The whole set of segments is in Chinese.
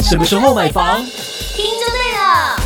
什么时候买房？ 听就对了。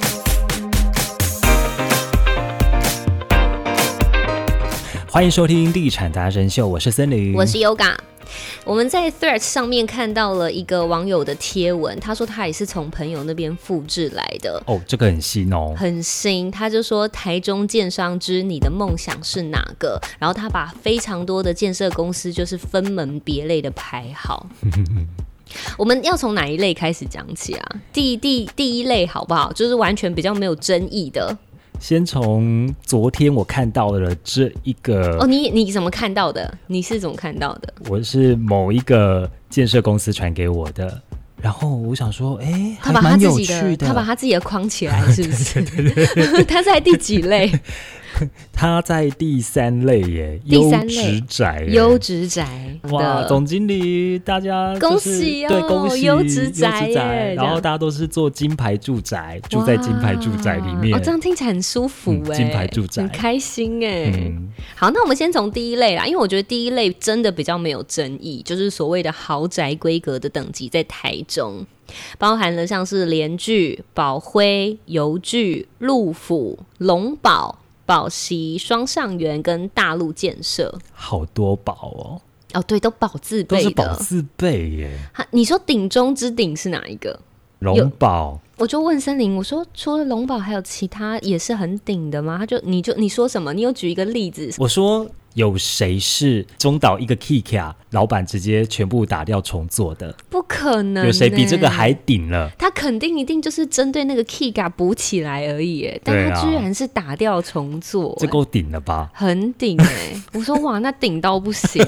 欢迎收听地产达人秀，我是森林， 我是 Yoga。我们在 Threads 上面看到了一个网友的贴文，他说他也是从朋友那边复制来的。 哦，这个很新哦， 很新。他就说台中建商之你的梦想是哪个？然后他把非常多的建设公司就是分门别类的排好。我们要从哪一类开始讲起啊？第一类好不好？就是完全比较没有争议的。 先从昨天我看到的这一个哦，你怎么看到的？你是怎么看到的？ 我是某一个建设公司传给我的，然后我想说，还蛮有趣的。 他把他自己的框起来，是不是？对他在第几类？ 他在第3类耶，优质宅。 优质宅， 哇！总经理，大家、就是、 恭喜哦， 对，恭喜优质宅耶！ 然后大家都是做金牌住宅，住在金牌住宅里面。 哦，这样听起来很舒服哎， 金牌住宅很开心哎。好，那我们先从第一类啦，因为我觉得第一类真的比较没有争议，就是所谓的豪宅规格的等级，在台中。包含了像是联聚、宝辉、邮聚、陆府、龙宝、宝溪、双上元跟大陆建设，好多宝哦！ 哦，对，都宝字辈的， 都是宝字辈耶。 你说顶中之顶是哪一个？ 龙宝。我就问森林，我说除了龙宝还有其他也是很顶的吗？你说什么？你有举一个例子？ 我说有谁是中岛一个 Kika 老板直接全部打掉重做的？ 不可能， 有谁比这个还顶了？ 他肯定一定就是针对那个 Kika 补起来而已，但他居然是打掉重做， 这够顶了吧？ 很顶我说哇，那顶到不行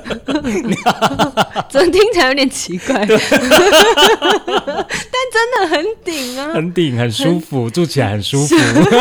怎么听起来有点奇怪？但真的很顶啊， 很顶，很舒服，住起来很舒服。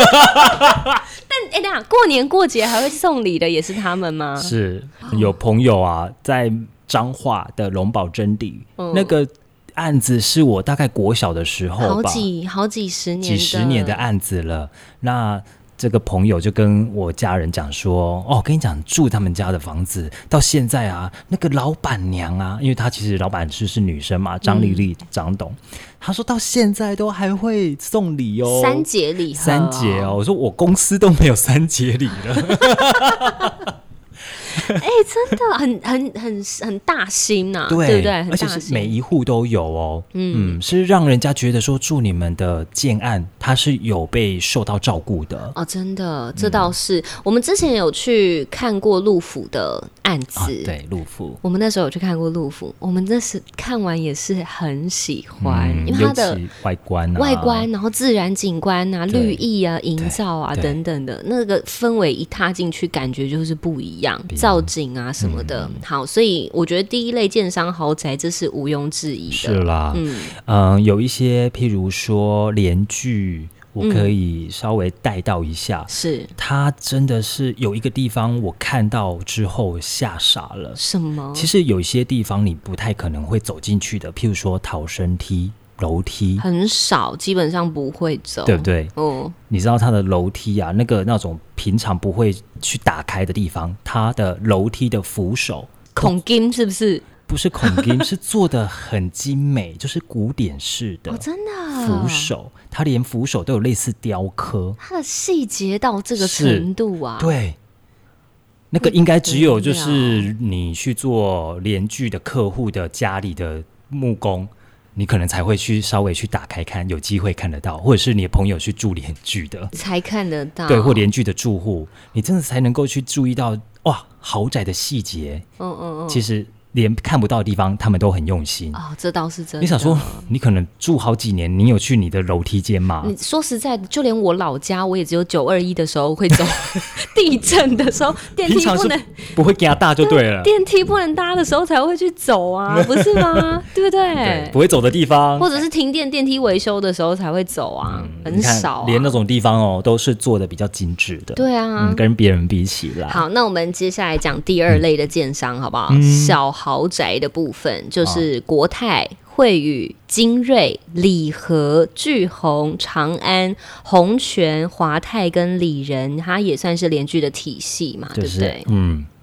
但等下过年过节还会送礼的也是他们吗？ 是有朋友啊，在彰化的龙宝真理，那个案子是我大概国小的时候吧， 好几十年的案子了。那这个朋友就跟我家人讲说，哦，跟你讲，住他们家的房子到现在啊，那个老板娘啊，因为她其实老板是女生嘛，张丽丽张董，她说到现在都还会送礼哦，3 节礼盒 ，3节哦。我说我公司都没有3节礼了。 真的很大心呐，对不对？ 而且是每一户都有哦，是让人家觉得说住你们的建案，它是有被受到照顾的哦，真的，这倒是。我们之前有去看过陆府的案子， 对，陆府， 我们那时候有去看过陆府，我们那时看完也是很喜欢，因为它的外观， 然后自然景观啊、绿意啊、营造啊等等的那个氛围，一踏进去感觉就是不一样。造景啊什么的，好，所以我觉得第一类建商豪宅这是毋庸置疑的， 是啦，有一些譬如说联聚，我可以稍微带到一下， 是它真的是有一个地方我看到之后吓傻了。 什么？ 其实有一些地方你不太可能会走进去的，譬如说逃生梯、楼梯很少，基本上不会走， 对不对？你知道它的楼梯啊，那种平常不会去打开的地方，它的楼梯的扶手， 孔金是不是？ 不是孔金，是做的很精美，就是古典式的， 真的扶手，它连扶手都有类似雕刻， 它的细节到这个程度啊， 对。那个应该只有就是你去做联聚的客户的家里的木工，你可能才会去稍微去打开看，有机会看得到，或者是你的朋友去住联聚的才看得到， 对，或联聚的住户，你真的才能够去注意到哇豪宅的细节。其实连看不到的地方他们都很用心哦，这倒是真的。 你想说你可能住好几年，你有去你的楼梯间吗？ 你说实在的，就连我老家我也只有921的时候会走地震的时候电梯不能， 不会给它大就对了， 电梯不能搭的时候才会去走啊，不是吗？对不对？ 对，不会走的地方， 或者是停电电梯维修的时候才会走啊，很少连那种地方哦都是做的比较精致的。 对啊， 跟别人比起来。 好，那我们接下来讲第2类的建商好不好？小豪宅的部分就是国泰、惠宇、精锐、礼和、巨宏、长安、宏全、华泰跟里仁，它也算是联聚的体系嘛，对不对？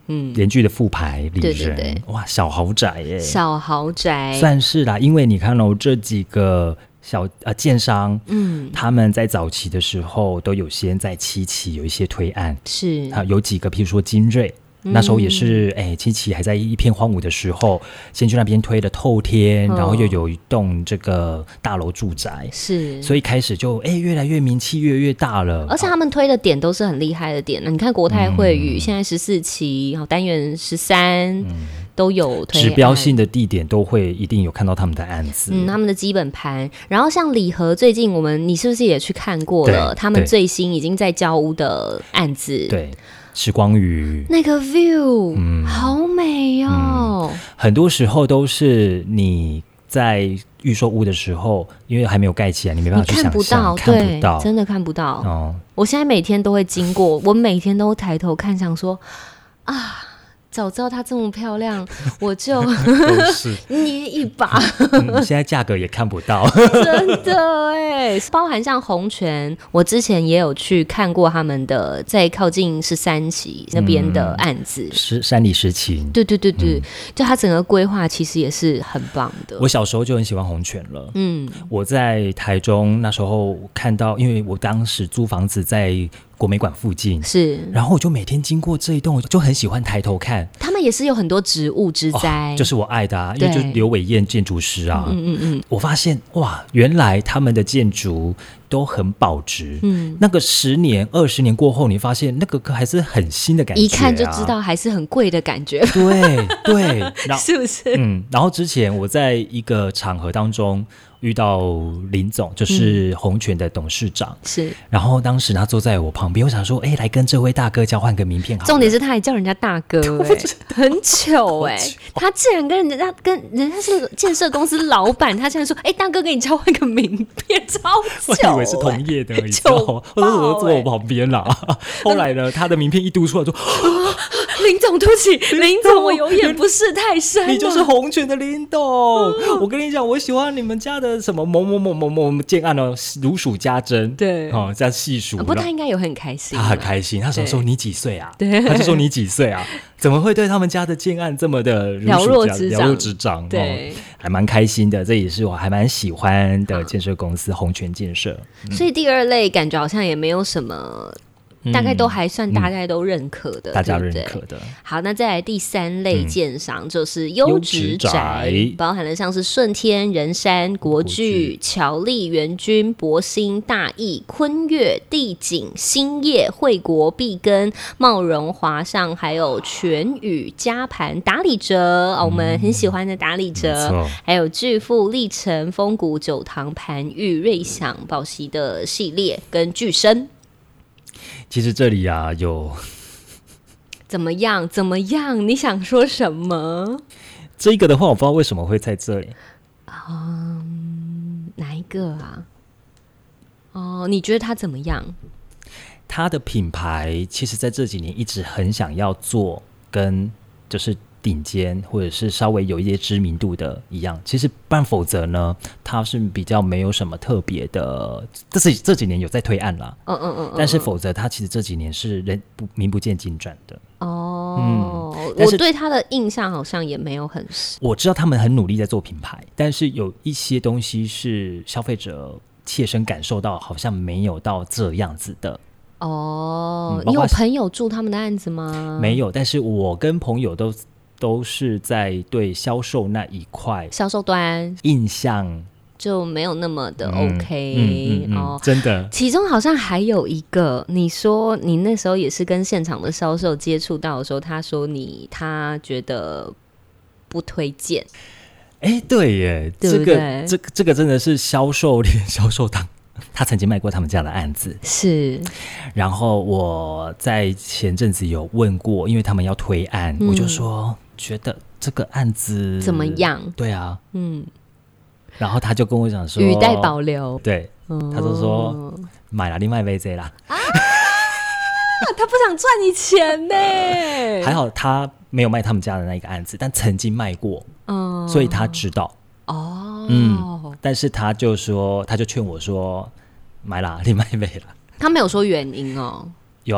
连剧的副牌里人， 对对对， 哇，小豪宅耶， 小豪宅算是啦，因为你看这几个建商，他们在早期的时候都有先在七期有一些推案， 是有几个，譬如说金瑞。那时候也是，七期还在一片荒芜的时候，先去那边推了透天，然后又有一栋这个大楼住宅， 是， 所以开始就越来越名气越来越大了。 而且他们推的点都是很厉害的点，你看国泰汇宇现在14期，然后单元13。都有推案， 指标性的地点都会一定有看到他们的案子， 他们的基本盘。然后像礼和最近你是不是也去看过了？他们最新已经在交屋的案子， 对，时光雨那个 view，好美哦。 很多时候都是你在预售屋的时候，因为还没有盖起来，你没办法去想象，看不到， 真的看不到。我现在每天都会经过，我每天都抬头看，想说啊。早知道它这么漂亮，我就捏一把。 现在价格也看不到， 真的哎。包含像红泉，我之前也有去看过他们的在靠近13期那边的案子， 山里实情。 对，就它整个规划其实也是很棒的。 我小时候就很喜欢红泉了。我在台中那时候看到，因为我当时租房子在国美馆附近， 是， 然后我就每天经过这一栋，我就很喜欢抬头看。 他们也是有很多植物之灾， 就是我爱的因为就是刘伟燕建筑师啊。我发现哇，原来他们的建筑都很保值。那个10年、20年过后，你发现那个还是很新的感觉， 一看就知道还是很贵的感觉。 对， 是不是？ 然后之前我在一个场合当中遇到林总，就是红泉的董事长， 是。 然后当时他坐在我旁边，我想说，来跟这位大哥交换个名片好了。 重点是他还叫人家大哥，很糗他竟然跟人家是建设公司老板，他竟然说，大哥跟你交换个名片，超糗。 我以为是同业的，你知道吗？我说我坐我旁边啦。后来呢，他的名片一读出来，说林总，对不起，林总，我有眼不识泰山。 你就是红泉的林董。我跟你讲，我喜欢你们家的什么某某某某某建案哦，如数家珍。 对， 这样细数。 不过他应该有很开心， 他很开心。他说你几岁啊？对，他就说你几岁啊？怎么会对他们家的建案这么的了若指掌？对，还蛮开心的。这也是我还蛮喜欢的建设公司红泉建设。 所以第二类感觉好像也没有什么。大概都还算大家都认可的， 大家认可的。 好，那再来第3类建商就是优质宅，包含了像是顺天、仁山、国巨、侨丽、元君、博兴、大义、坤悦、地景、兴业、惠国、碧根、茂荣、华上，还有全宇、嘉盘、达理哲，我们很喜欢的达理哲，还有巨富、历城、丰谷、九堂、盘玉、瑞享、宝溪的系列跟巨生。 其实这里有怎么样？你想说什么？ 这个的话，我不知道为什么会在这里。 哪一个啊？你觉得它怎么样？ 它的品牌其实在这几年一直很想要做跟就是顶尖或者是稍微有一些知名度的一样，其实不然否则呢，它是比较没有什么特别的。这几年有在推案啦，但是否则它其实这几年是名不见经传的。 我对他的印象好像也没有很深。 我知道他们很努力在做品牌，但是有一些东西是消费者切身感受到，好像没有到这样子的。 你有朋友住他们的案子吗？ 没有，但是我跟朋友都是在对销售那一块销售端印象就没有那么的 OK。 真的。 其中好像还有一个，你说你那时候也是跟现场的销售接触到的时候，他说他觉得不推荐。 对耶， 对不对？ 这个真的是销售档。他曾经卖过他们家的案子， 是。 然后我在前阵子有问过，因为他们要推案，我就说觉得这个案子怎么样？ 对啊，然后他就跟我讲说， 语带保留。 对，他就说买了另外一杯这啦。 他不想赚你钱呢。 还好他没有卖他们家的那个案子，但曾经卖过，所以他知道。但是他就劝我说买啦，另外一杯啦。 他没有说原因哦。 有啊，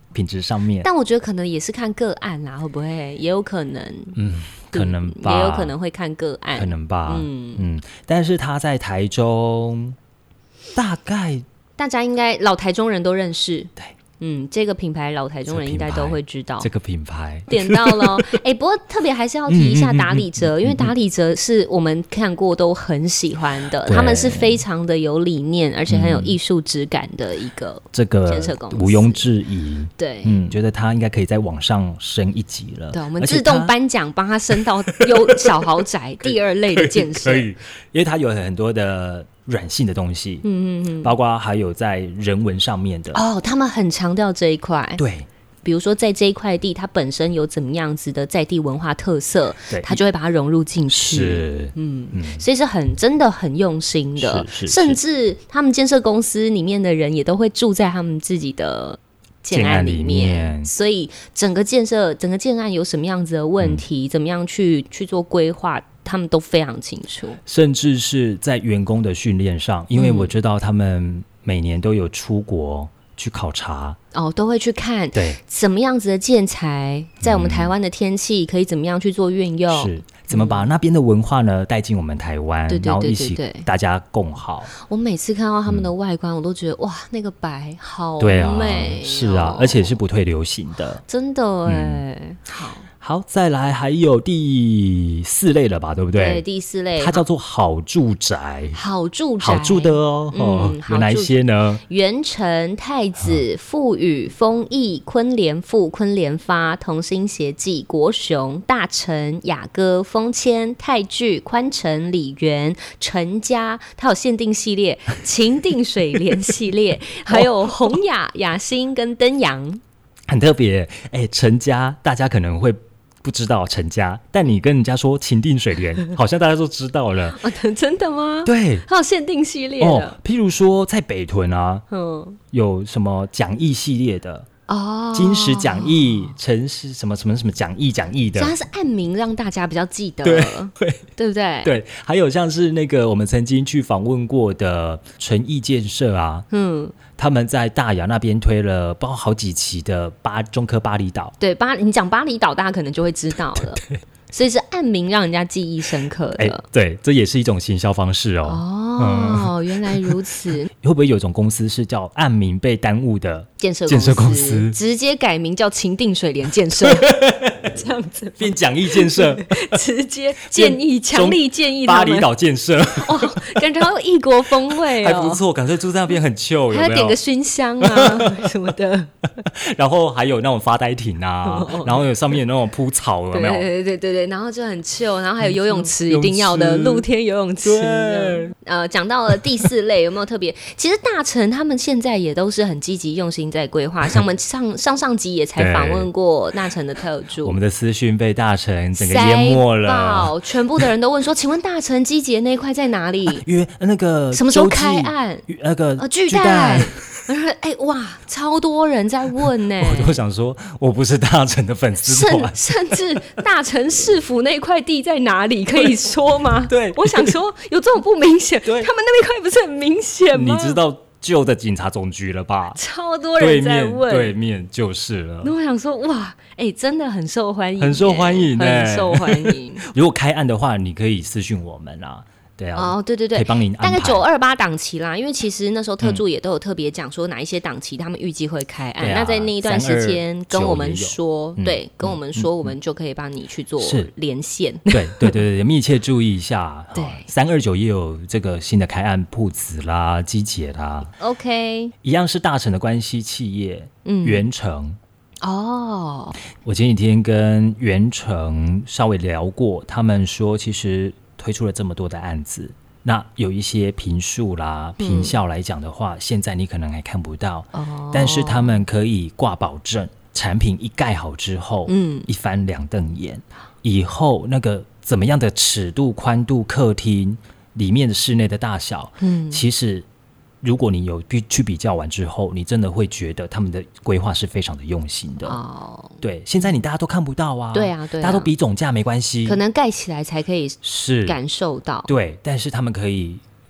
品质上面。 但我觉得可能也是看个案啦，会不会也有可能？ 可能吧， 也有可能会看个案， 可能吧。但是他在台中，大概大家应该老台中人都认识。 对。 这个品牌老台中人应该都会知道。 这个品牌点到了不过特别还是要提一下达里哲，因为达里哲是我们看过都很喜欢的，他们是非常的有理念，而且很有艺术质感的一个建设公司， 毋庸置疑。 对， 觉得他应该可以再往上升一级了。 对，我们自动颁奖帮他升到小豪宅第2类的建设， 可以，因为他有很多的软性的东西，包括还有在人文上面的他们很强调这一块。 对， 比如说在这一块地它本身有怎么样子的在地文化特色，它就会把它融入进去。 是， 所以是真的很用心的，甚至他们建设公司里面的人也都会住在他们自己的建案里面，所以整个建案有什么样子的问题，怎么样去做规划，他们都非常清楚。 甚至是在员工的训练上，因为我知道他们每年都有出国去考察， 都会去看什么样子的建材在我们台湾的天气可以怎么样去做运用， 是怎么把那边的文化呢带进我们台湾，然后一起大家共好。我每次看到他们的外观，我都觉得哇，那个白好美， 是啊，而且是不退流行的， 真的好，再来还有第4类了吧，对不对？ 对，第4类， 它叫做好住宅。 好住的有哪一些呢？ 元成、太子、富宇、丰益、昆联富、昆联发、同心协记、国雄、大成、雅歌、丰谦、泰聚、宽城、里园、陈家，它有限定系列、情定水莲系列，还有宏雅、雅欣跟登阳， 很特别。陈家大家可能会不知道陈家，但你跟人家说情定水莲，好像大家都知道了。 真的吗？ 对， 还有限定系列的譬如说在北屯啊，有什么讲义系列的金石讲义、城市什么讲义的， 它是按名让大家比较记得，对不对？ 对，还有像是那个我们曾经去访问过的诚毅建设啊，他们在大雅那边推了包括好几期的中科巴厘岛。 对，你讲巴厘岛，大家可能就会知道了。对，所以是按名让人家记忆深刻的。 对，这也是一种行销方式原来如此。 会不会有一种公司是叫按名被耽误的建设公司，直接改名叫情定水莲建设，这样子变讲义建设， 直接强力建议巴厘岛建设， 感觉好有异国风味还不错，感觉住在那边很chill， 还要点个熏香啊什么的。 然后还有那种发呆亭啊，然后有上面有那种铺草，有没有？ 对，然后就很chill，然后还有游泳池，一定要的露天游泳池。讲到了第4类，有没有特别？其实大成他们现在也都是很积极用心在规划，像我们上集也才访问过大成的特助， 我们的私讯被大成整个淹没了， 全部的人都问说，请问大成基捷那一块在哪里？ 那个什么时候开案？ 那个巨蛋。哇，超多人在问呢。 我都想说，我不是大成的粉丝团， 甚至大成市府那块地在哪里，可以说吗？ 对， 我想说，有这么不明显？他们那边块不是很明显吗？ 你知道旧的警察总局了吧？ 超多人在问， 对面就是了。 那我想说，哇，真的很受欢迎， 很受欢迎， 很受欢迎。 如果开案的话，你可以私讯我们啦。对啊， 对， 可以帮您安排。 大概928档期啦，因为其实那时候特助也都有特别讲说哪一些档期他们预计会开案，那在那一段时间跟我们说，跟我们说，我们就可以帮你去做连线。 对，密切注意一下。对，329也有这个新的开案铺子啦、基捷啦。 OK， 一样是大成的关系企业，元成。我前几天跟元成稍微聊过，他们说其实推出了这么多的案子，那有一些坪数啦、坪效来讲的话，现在你可能还看不到，但是他们可以挂保证，产品一盖好之后，一翻两瞪眼，以后那个怎么样的尺度、宽度、客厅里面的室内的大小，其实如果你有去比较完之后，你真的会觉得他们的规划是非常的用心的。对，现在你大家都看不到啊，对啊，大家都比总价没关系， 可能盖起来才可以感受到。 对，但是他们可以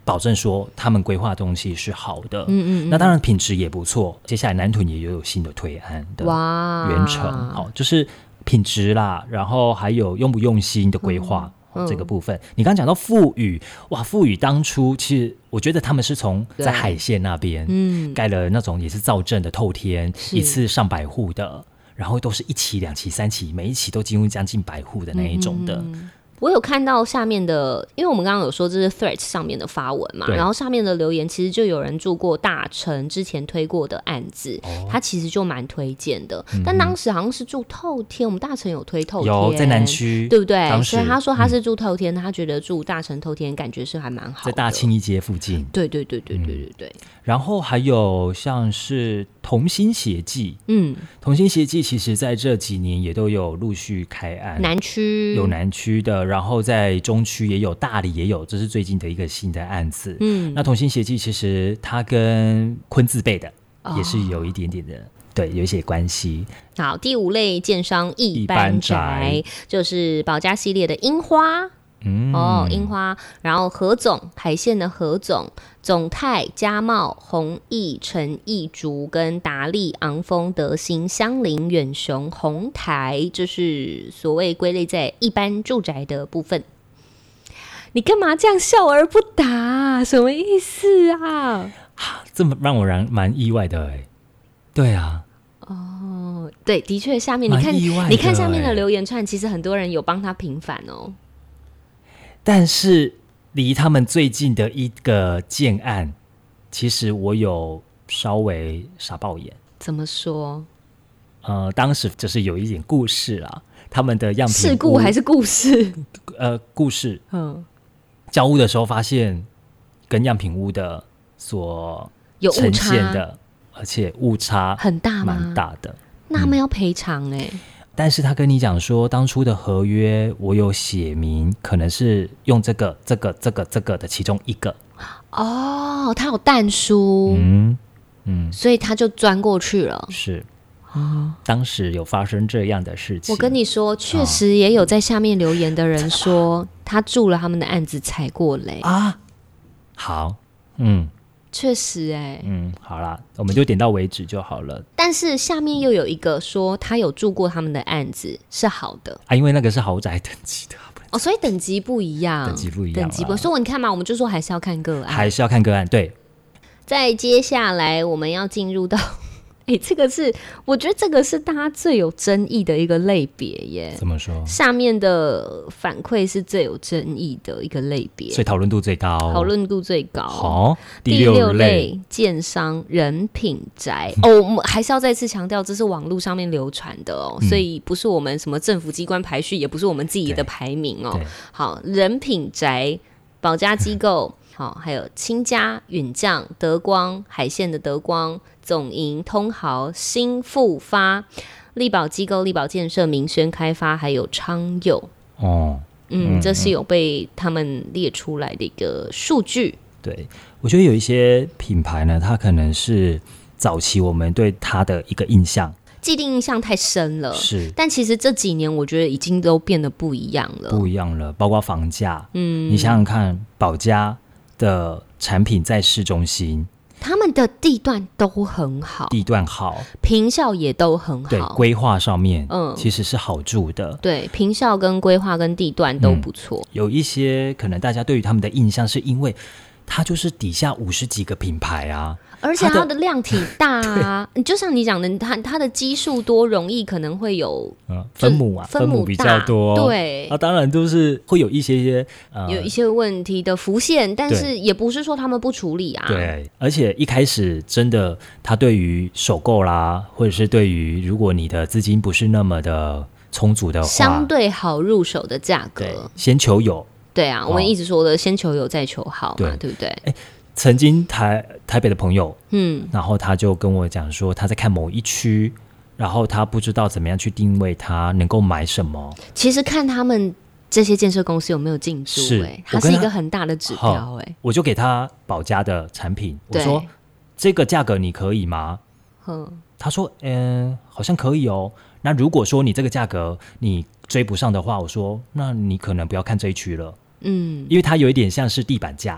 保证说他们规划的东西是好的。那当然品质也不错。接下来南屯也有新的推案的原城，就是品质啦，然后还有用不用心的规划。这个部分，你刚刚讲到富宇，哇，富宇当初其实我觉得他们是从在海线那边，盖了那种也是造镇的透天，一次上百户的，然后都是1期、2期、3期，每一期都进入将近100户的那一种的。 我有看到下面的，因为我们刚刚有说这是 Threads 上面的发文嘛，然后下面的留言其实就有人住过大成之前推过的案子，他其实就蛮推荐的。但当时好像是住透天，我们大成有推透天， 有在南区， 对不对？所以他说他是住透天，他觉得住大成透天感觉是还蛮好的， 在大庆一街附近。 对。 然后还有像是同心协记，同心协记其实在这几年也都有陆续开案， 南区有南区的，然后在中区也有，大理也有，这是最近的一个新的案子。那同心协记其实它跟昆字辈的也是有一点点的，对，有一些关系。 好，第5类建商一般宅就是宝家系列的樱花。樱花，然后何总海线的何总、总泰、嘉茂、弘毅、陈义竹跟达利、昂丰、德兴、香菱、远雄、鸿台，就是所谓归类在一般住宅的部分。你干嘛这样笑而不答？什么意思啊？ 这么让我蛮意外的哎。对啊。 对，的确，下面你看下面的留言串，其实很多人有帮他平反哦。 但是离他们最近的一个建案，其实我有稍微傻爆眼。 怎么说？ 当时就是有一点故事啦，他们的样品事故还是故事？ 故事。交屋的时候发现跟样品屋的所呈现的，而且误差很大吗？ 蛮大的。 那他们要赔偿但是他跟你讲说，当初的合约我有写明，可能是用这个的其中一个。 他有但书，所以他就钻过去了。 是，当时有发生这样的事情。 我跟你说，确实也有在下面留言的人说，他住了他们的案子踩过雷啊。 好， 确实好啦，我们就点到为止就好了。 但是下面又有一个说他有住过他们的案子是好的因为那个是豪宅等级的所以等级不一样，等级不一样，所以你看嘛，我们就说还是要看个案，对。再接下来我们要进入到这个是我觉得这个是大家最有争议的一个类别耶。 怎么说？ 下面的反馈是最有争议的一个类别， 所以讨论度最高。 好，第6类建商人品宅我们还是要再次强调，这是网络上面流传的所以不是我们什么政府机关排序，也不是我们自己的排名好，人品宅保家机构还有清家、允将、德光、海线的德光、总营、通豪、新复发、力宝机构、力宝建设、民轩开发，还有昌佑这是有被他们列出来的一个数据。 对，我觉得有一些品牌呢，它可能是早期我们对它的一个印象既定印象太深了， 是， 但其实这几年我觉得已经都变得不一样了， 包括房价你想想看，保家的产品在市中心， 他们的地段都很好，坪效也都很好， 对，规划上面其实是好住的， 对，坪效跟规划跟地段都不错有一些可能大家对于他们的印象是因为它就是底下50几个品牌啊， 而且它的量体大啊就像你讲的，它的基数多，容易可能会有分母比较多， 对， 当然都是会有一些有一些问题的浮现，但是也不是说他们不处理啊。 对，而且一开始真的，他对于首购啦，或者是对于如果你的资金不是那么的充足的话， 相对好入手的价格， 先求有。 对啊，我们一直说的先求有再求好嘛，对不对？ 曾经台北的朋友，然后他就跟我讲说，他在看某一区，然后他不知道怎么样去定位他能够买什么。 其实看他们这些建设公司有没有进驻，它是一个很大的指标。 我就给他保家的产品，我说这个价格你可以吗？他说好像可以哦。那如果说你这个价格你追不上的话，我说那你可能不要看这一区了，因为它有一点像是地板价。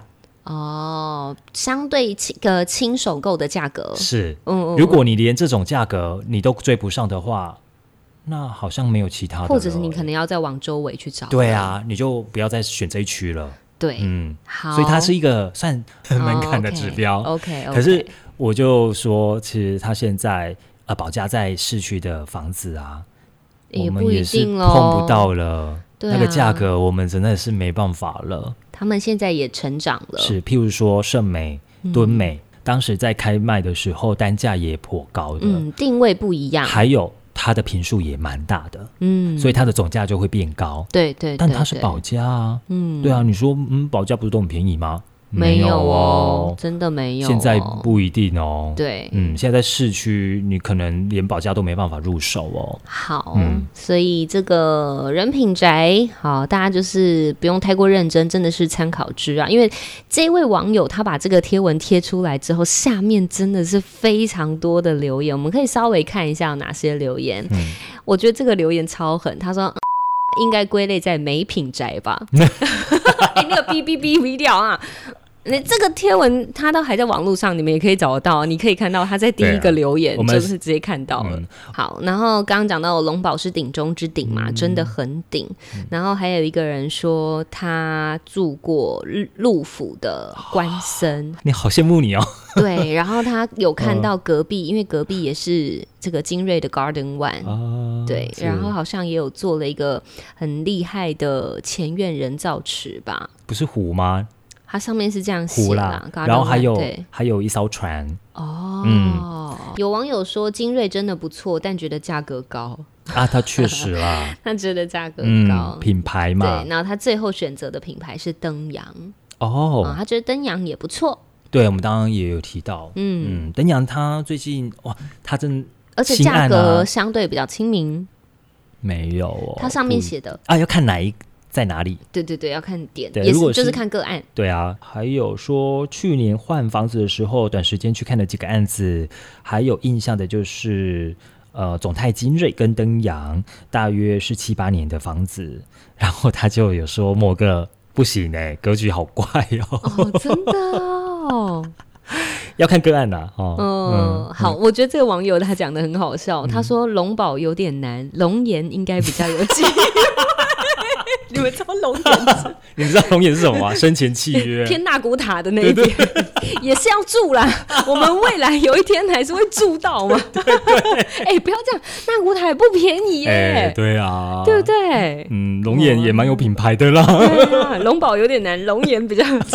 哦，相对轻首购的价格是，如果你连这种价格你都追不上的话，那好像没有其他的了， 或者是你可能要再往周围去找。 对啊，你就不要再选这一区了。 对，好， 所以它是一个算门槛的指标。 OK， 可是我就说，其实它现在保价在市区的房子啊，我们也是碰不到了。那个价格我们真的是没办法了。 他们现在也成长了， 是，譬如说盛美、敦美，当时在开卖的时候单价也颇高的， 定位不一样， 还有它的坪数也蛮大的，所以它的总价就会变高。 对对， 但它是保价啊，对啊，你说保价不是都很便宜吗？ 没有哦，真的没有， 现在不一定哦。 对， 现在在市区你可能连保价都没办法入手哦。 好，所以这个人品宅，好，大家就是不用太过认真，真的是参考之啊。因为这位网友他把这个贴文贴出来之后，下面真的是非常多的留言，我们可以稍微看一下有哪些留言。我觉得这个留言超狠，他说应该归类在美品宅吧。那个哔哔哔哔掉啊！那这个贴文它都还在网络上，你们也可以找得到，你可以看到它在第一个留言，就是直接看到了。好，然后刚刚讲到龙宝是顶中之顶嘛，真的很顶。然后还有一个人说他住过陆府的关森， 你好羡慕你哦。 对，然后他有看到隔壁，因为隔壁也是这个精锐的 Garden One，对，然后好像也有做了一个很厉害的前院人造池吧？ 不是湖吗？ 它上面是这样写啦， 然后还有一艘船哦。有网友说精锐真的不错，但觉得价格高啊，它确实啦， 他觉得价格高， 品牌嘛。 对，然后他最后选择的品牌是登阳他觉得登阳也不错。对， 我们刚刚也有提到，登阳他最近哇，他真而且价格相对比较亲民， 没有哦， 它上面写的要看在哪里？ 对对对，要看点，也是就是看个案。 对啊，还有说去年换房子的时候，短时间去看了几个案子，还有印象的就是总泰精锐跟登阳，大约是7、8年的房子，然后他就有说某个不行格局好怪真的哦。 要看个案啦， 好，我觉得这个网友他讲的很好笑，他说龙宝有点难，龙岩应该比较有机会。你们知道龙岩？ 你知道龙岩是什么吗？生前契约偏纳古塔的那一边也是要住啦。我们未来有一天还是会住到嘛。对对，不要这样，纳古塔也不便宜耶。 对啊， 对不对？ 龙岩也蛮有品牌的啦。 对啊，龙宝有点难，龙岩比较有机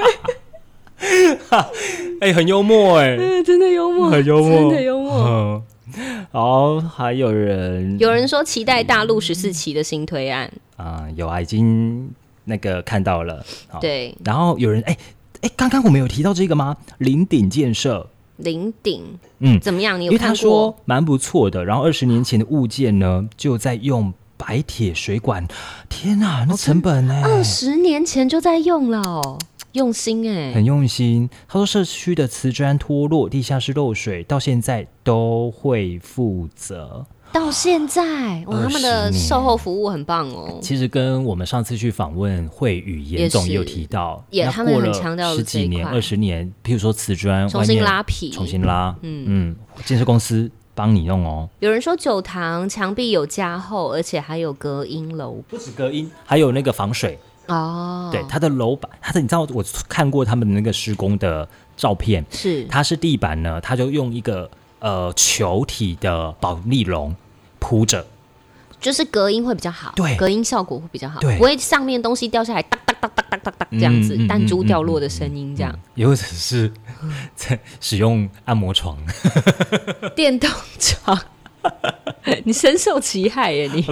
会。很幽默真的幽默， 很幽默， 真的幽默。 好，还有人说期待大陆14期的新推案有已经那个看到了。 对， 然后有人刚刚我们有提到这个吗？林鼎建设， 林鼎怎么样？你有看过？因为他说蛮不错的，然后20年前的物件呢，就在用白铁水管。天哪，那成本 20年前就在用了用心很用心。他说社区的瓷砖脱落、地下室漏水，到现在都会负责。到现在他们的售后服务很棒哦。其实跟我们上次去访问惠宇严总也有提到，他们很强调10几年、20年，譬如说瓷砖重新拉皮、重新拉，建设公司帮你弄哦。有人说酒堂墙壁有加厚，而且还有隔音楼，不止隔音，还有那个防水。对，它的楼板，你知道我看过他们的那个施工的照片，是它是地板呢，它就用一个球体的保丽龙铺着，就是隔音会比较好，对，隔音效果会比较好，不会上面东西掉下来哒哒哒哒哒哒哒这样子，弹珠掉落的声音这样，也或者是在使用按摩床、电动床。你深受其害耶你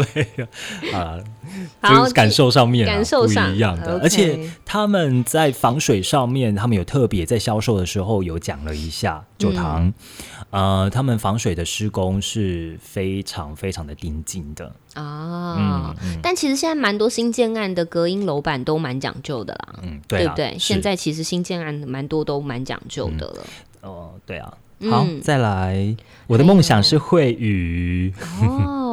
就是感受上面不一样的，而且他们在防水上面，他们有特别在销售的时候有讲了一下酒堂，他们防水的施工是非常非常的精进的但其实现在蛮多新建案的隔音楼板都蛮讲究的啦，对不对？现在其实新建案蛮多都蛮讲究的了，对啊。好，再来，我的梦想是惠宇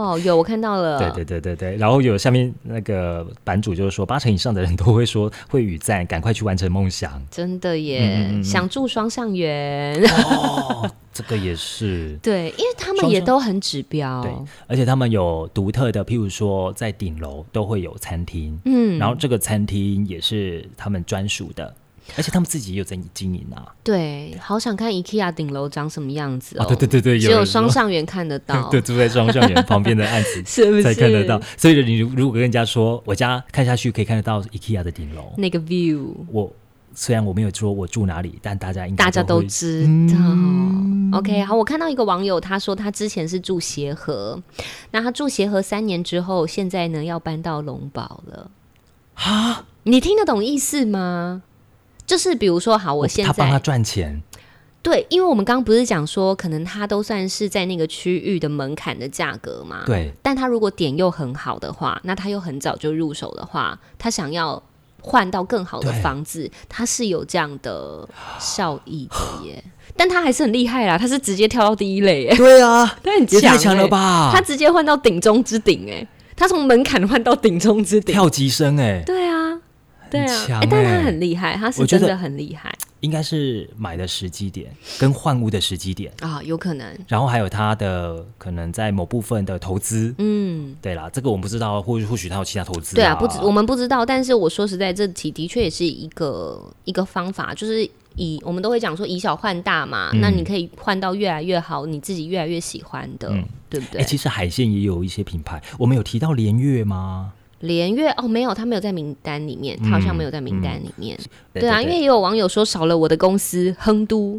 哦，有我看到了， 对，然后有下面那个版主就是说，80%以上的人都会说会语赞，赶快去完成梦想。 真的耶，想住双上园。 哦，这个也是对，因为他们也都很指标， 对，而且他们有独特的，譬如说在顶楼都会有餐厅，然后这个餐厅也是他们专属的。而且他们自己也有在经营啊。 对，好想看 IKEA 顶楼长什么样子哦。 对， 只有双上园看得到。 对，住在双上园旁边的案子是不是才看得到？所以你如果跟人家说我家看下去可以看得到 IKEA 的顶楼， 那个 view， 虽然我没有说我住哪里，但大家都知道。OK， 好，我看到一个网友他说他之前是住协和，那他住协和3年之后，现在呢要搬到龙堡了。 哈， 你听得懂意思吗？就是比如说，好，我现在他帮他赚钱， 对，因为我们刚刚不是讲说，可能他都算是在那个区域的门槛的价格嘛， 对。 但他如果点又很好的话，那他又很早就入手的话，他想要换到更好的房子，他是有这样的效益的耶。但他还是很厉害啦，他是直接跳到第1类耶。 对啊， 他很强， 也太强了吧！ 他直接换到顶中之顶哎，他从门槛换到顶中之顶， 跳级升哎。 对啊。对啊，但他很厉害，他是真的很厉害。 应该是买的时机点跟换屋的时机点啊，有可能。 然后还有他的可能在某部分的投资，对啦，这个我们不知道，或许他有其他投资。 对啊，我们不知道。但是我说实在，这题的确也是一个方法，就是我们都会讲说以小换大嘛。那你可以换到越来越好，你自己越来越喜欢的，对不对？ 其实海鲜也有一些品牌，我们有提到连月吗？ 连月没有，他没有在名单里面，他好像没有在名单里面。对啊，因为也有网友说少了我的公司亨都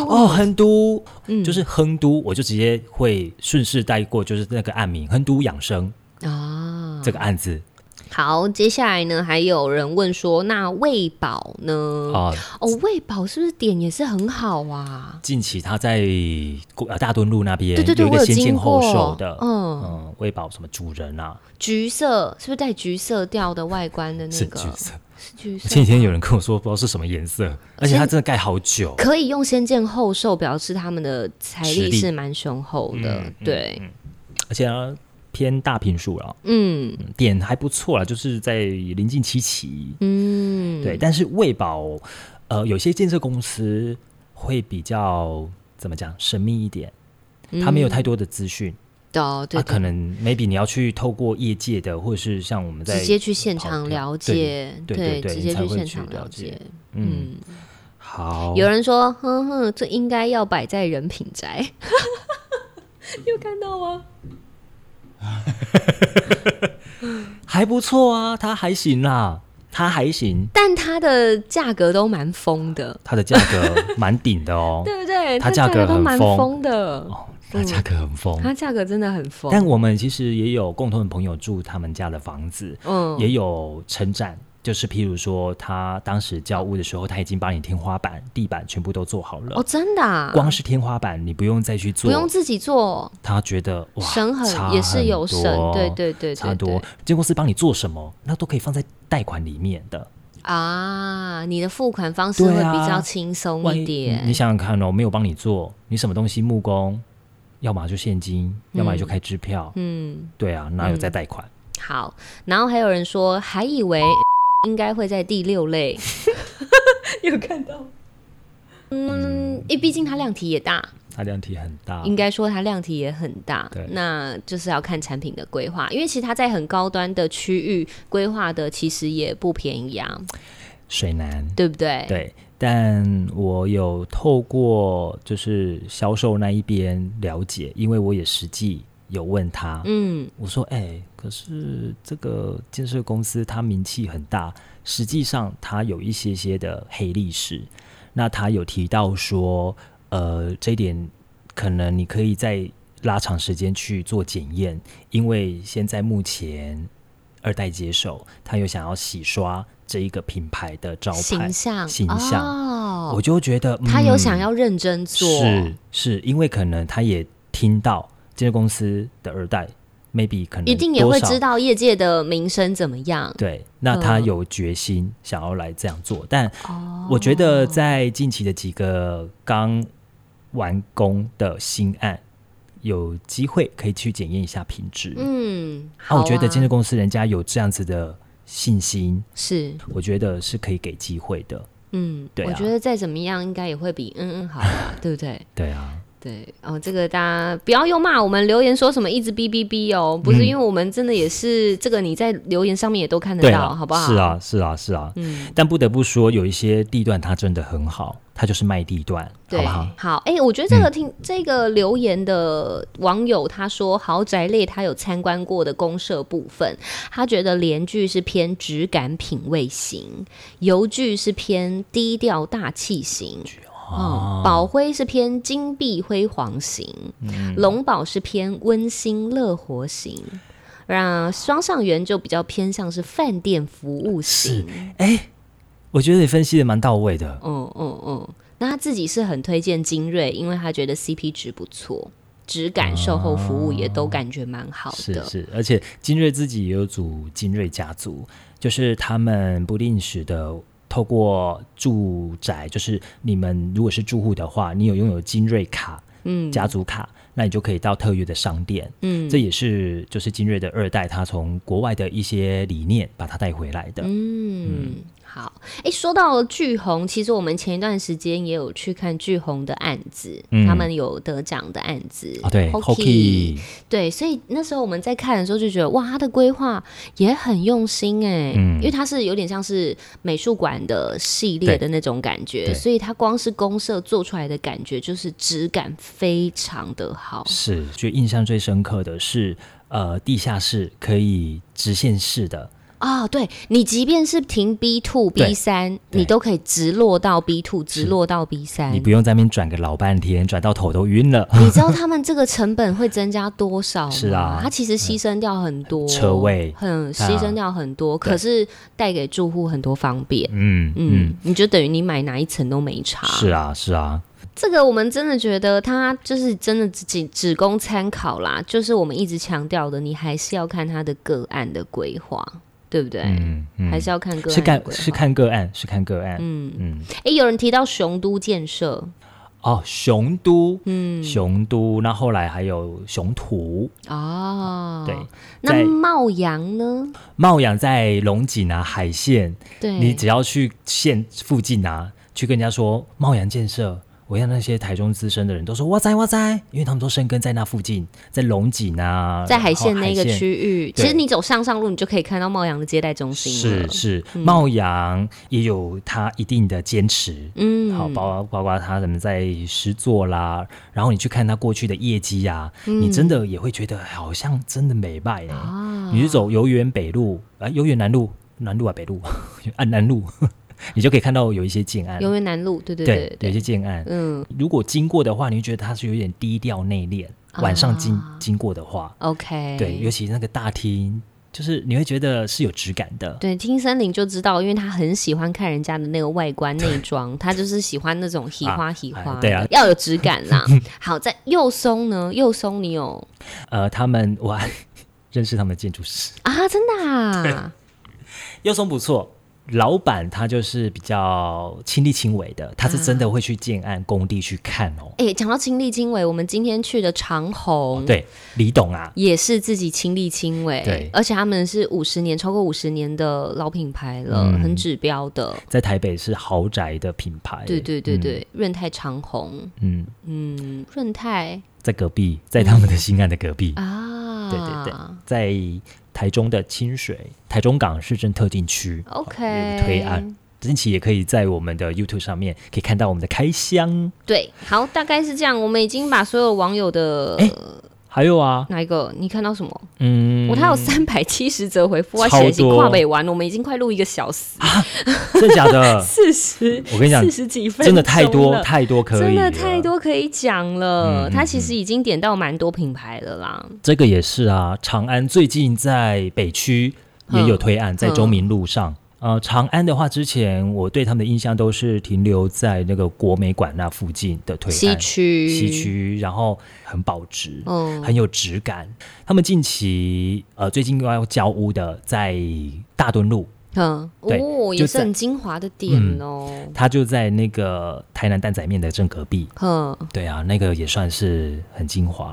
就是亨都，我就直接会顺势带过，就是那个案名亨都养生啊，这个案子。 好，接下来呢，还有人问说，那卫宝呢？卫宝是不是点也是很好啊？ 近期他在大墩路那边对有一个先进后售的，卫宝什么主人啊？ 橘色是不是带橘色调的外观的那个？ 是橘色。前几天有人跟我说不知道是什么颜色，而且它真的盖好久。 可以用先见后售，表示他们的财力是蛮雄厚的，对。 而且偏大坪数了，点还不错啦，就是在临近7期，对。但是卫宝，有些建设公司会比较怎么讲神秘一点，它没有太多的资讯，对，可能 maybe 你要去透过业界的，或者是像我们在直接去现场了解， 对， 直接去现场了解， 好。 有人说，这应该要摆在人品宅，你有看到吗？ 还不错啊，它还行啦， 但它的价格都蛮疯的， 它的价格蛮顶的哦， 对不对？ 它价格很疯的它价格很疯， 它价格真的很疯。 但我们其实也有共同的朋友住他们家的房子，也有称赞。就是譬如说他当时交屋的时候，他已经把你天花板地板全部都做好了真的啊？ 光是天花板你不用再去做， 不用自己做， 他觉得哇省很也是有省，对， 差多。建公司帮你做什么那都可以放在贷款里面的啊，你的付款方式会比较轻松一点。 你想想看没有帮你做，你什么东西木工要么就现金，要么就开支票，对啊，哪有在贷款。 好，然后还有人说还以为应该会在第6类，有看到？毕竟它量体也大， 它量体很大， 应该说它量体也很大。对，那就是要看产品的规划，因为其实它在很高端的区域规划的其实也不便宜啊， 水南， 对不对？ 对，但我有透过就是销售那一边了解，因为我也实际有问他，我说可是这个建设公司它名气很大，实际上它有一些的黑历史。那他有提到说这一点可能你可以再拉长时间去做检验，因为现在目前2代接手，他有想要洗刷这一个品牌的招牌形象，我就觉得他有想要认真做， 是因为可能他也听到建设公司的2代 maybe 可能一定也会知道业界的名声怎么样， 对，那他有决心想要来这样做，但我觉得在近期的几个刚完工的新案有机会可以去检验一下品质。 好啊， 我觉得建设公司人家有这样子的信心， 是我觉得是可以给机会的。对啊， 我觉得再怎么样应该也会比好啦，对不对？ 对啊。 对这个大家不要又骂我们留言说什么一直哔哔哔哦，不是，因为我们真的也是这个你在留言上面也都看得到，好不好？是啊，但不得不说有一些地段它真的很好，它就是卖地段，好不好？好， 我觉得这个留言的网友他说豪宅类他有参观过的公设部分，他觉得联聚是偏质感品味型，邮聚是偏低调大气型，宝辉是偏金碧辉煌型，龙宝是偏温馨乐活型，让双上元就比较偏向是饭店服务型。 我觉得你分析的蛮到位的。 那他自己是很推荐精锐，因为他觉得 CP 值不错，质感售后服务也都感觉蛮好的。 是，而且精锐自己也有组精锐家族，就是他们不定时的透过住宅，就是你们如果是住户的话，你有拥有精锐卡、家族卡，那你就可以到特约的商店。这也是就是精锐的2代他从国外的一些理念把它带回来的。 好，说到巨鸿，其实我们前一段时间也有去看巨鸿的案子，他们有得奖的案子。 对 Hockey 对，所以那时候我们在看的时候就觉得哇，他的规划也很用心因为它是有点像是美术馆的系列的那种感觉，所以它光是公设做出来的感觉就是质感非常的好。 是，觉得印象最深刻的是地下室可以直线式的。 对，你即便是停 B2、B3， 你都可以直落到 B2， 直落到 B3， 你不用在那边转个老半天，转到头都晕了。 你知道他们这个成本会增加多少吗？ 是啊， 它其实牺牲掉很多车位， 牺牲掉很多，可是带给住户很多方便。你就等于你买哪一层都没差。是啊。 这个我们真的觉得它就是真的只供参考啦，就是我们一直强调的，你还是要看它的个案的规划。对不对？还是要看个案的规划。 是看个案。 有人提到雄都建设。 雄都，那后来还有雄图。对。 那茂阳呢？ 茂阳在龙井海线。 对。 你只要去线附近去跟人家说茂阳建设。我看那些台中资深的人都说哇塞，因为他们都生根在那附近，在龙井在海线那个区域。其实你走上路，你就可以看到茂阳的接待中心了。 是，茂阳也有他一定的坚持。好，包括他怎么在施作啦，然后你去看他过去的业绩你真的也会觉得好像真的美败你是走游园北路游园南路北路南路。你就可以看到有一些建案， 游园南路，对， 有一些建案。如果经过的话，你会觉得它是有点低调内敛。晚上经过的话 ，OK， 对，尤其那个大厅，就是你会觉得是有质感的。 对，听森林就知道，因为他很喜欢看人家的那个外观内装，他就是喜欢那种喜花对啊， 要有质感啦。好，在右松呢？右松你有我认识他们的建筑师真的右松不错。老板他就是比较亲力亲为的，他是真的会去建案工地去看讲到亲力亲为，我们今天去的长虹， 对，李董也是自己亲力亲为， 对， 而且他们是超过50年的老品牌了，很指标的，在台北是豪宅的品牌。 对，润泰长虹，润泰在隔壁，在他们的新案的隔壁对，在台中的清水台中港市政特定区 OK 有推案，近期也可以在我们的 YouTube 上面可以看到我们的开箱。 对，好，大概是这样。我们已经把所有网友的还有哪一个？你看到什么？他有370则回复，我写起跨北完，我们已经快录1个小时真的假的 ？40， 我跟你讲 ，40几分钟真的太多可以了， 真的太多可以讲了。他其实已经点到蛮多品牌了啦。 这个也是长安最近在北区也有推案，在中民路上。长安的话，之前我对他们的印象都是停留在那个国美馆那附近的推案，西区，然后很保值，很有质感。他们近期最近又要交屋的，在大墩路， 也是很精华的点它就在那个台南蛋仔面的正隔壁，对啊，那个也算是很精华。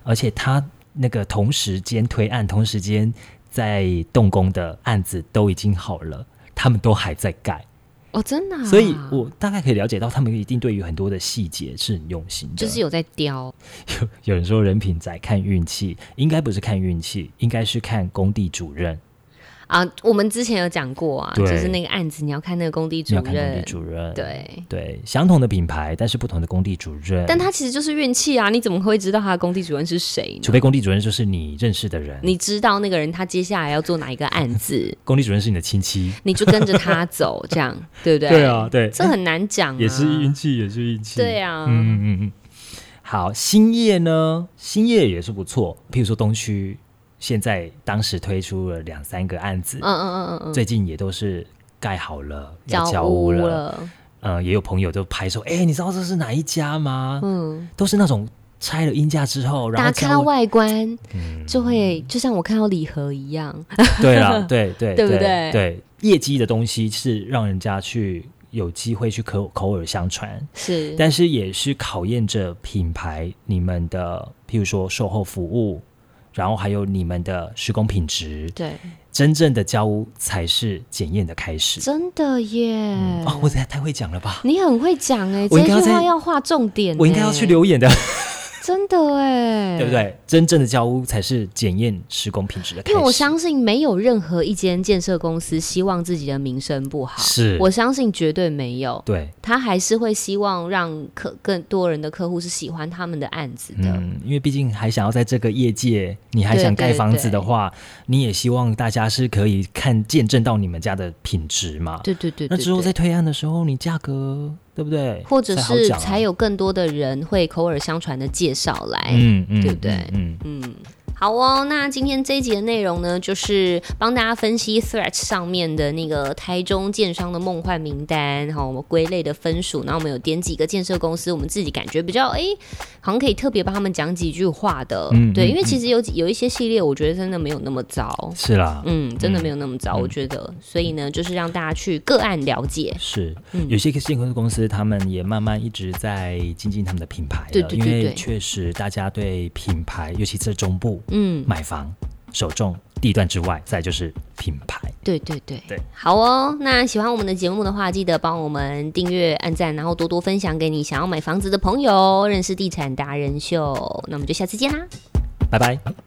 而且他那个同时间推案、同时间在动工的案子都已经好了，他们都还在盖。 哦，真的、啊， 所以我大概可以了解到，他们一定对于很多的细节是很用心的， 就是有在雕。 有人说人品仔看运气，应该不是看运气，应该是看工地主任啊。我们之前有讲过啊，就是那个案子你要看那个工地主任， 你要看工地主任， 对， 相同的品牌，但是不同的工地主任， 但他其实就是运气啊，你怎么会知道他的工地主任是谁呢？ 除非工地主任就是你认识的人， 你知道那个人他接下来要做哪一个案子， 工地主任是你的亲戚， 你就跟着他走，这样对不对？ 对啊，对， 这很难讲、啊， 也是运气，也是运气， 对啊， 好，兴业呢？兴业也是不错，譬如说东区。现在当时推出了2-3个案子，最近也都是盖好了，要交屋了。也有朋友都拍说，你知道这是哪一家吗？都是那种拆了阴架之后，然后打开外观，就会就像我看到礼盒一样。 对啦，对对不对？ 对，业绩的东西是让人家去有机会去口耳相传， 是， 但是也是考验着品牌你们的，譬如说售后服务。然后还有你们的施工品质， 对， 真正的交屋才是检验的开始。 真的耶！ 我太会讲了吧？ 你很会讲哎，这句话要画重点， 我应该要去留言的。 真的哎， 对不对？真正的交屋才是检验施工品质的开始。 因为我相信没有任何一间建设公司希望自己的名声不好， 是我相信绝对没有。 对， 他还是会希望让更多人的客户是喜欢他们的案子的。 因为毕竟还想要在这个业界，你还想盖房子的话，你也希望大家是可以见证到你们家的品质嘛。 对， 那之后在推案的时候，你价格。对不对？ 或者是才有更多的人会口耳相传的介绍来，对不对？好哦，那今天这一集的内容呢，就是帮大家分析 Threads 上面的那个台中建商的梦幻名单，然后我们归类的分数，然后我们有点几个建设公司，我们自己感觉比较好像可以特别帮他们讲几句话的，对，因为其实有一些系列，我觉得真的没有那么糟， 是啦， 真的没有那么糟，我觉得，所以呢，就是让大家去个案了解， 是，有些建设公司他们也慢慢一直在精进他们的品牌了，因为确实大家对品牌，尤其是中部。买房首重地段之外，再来就是品牌。对， 好哦。那喜欢我们的节目的话，记得帮我们订阅、按赞，然后多多分享给你想要买房子的朋友，认识地产达人秀。那我们就下次见啦， 拜拜。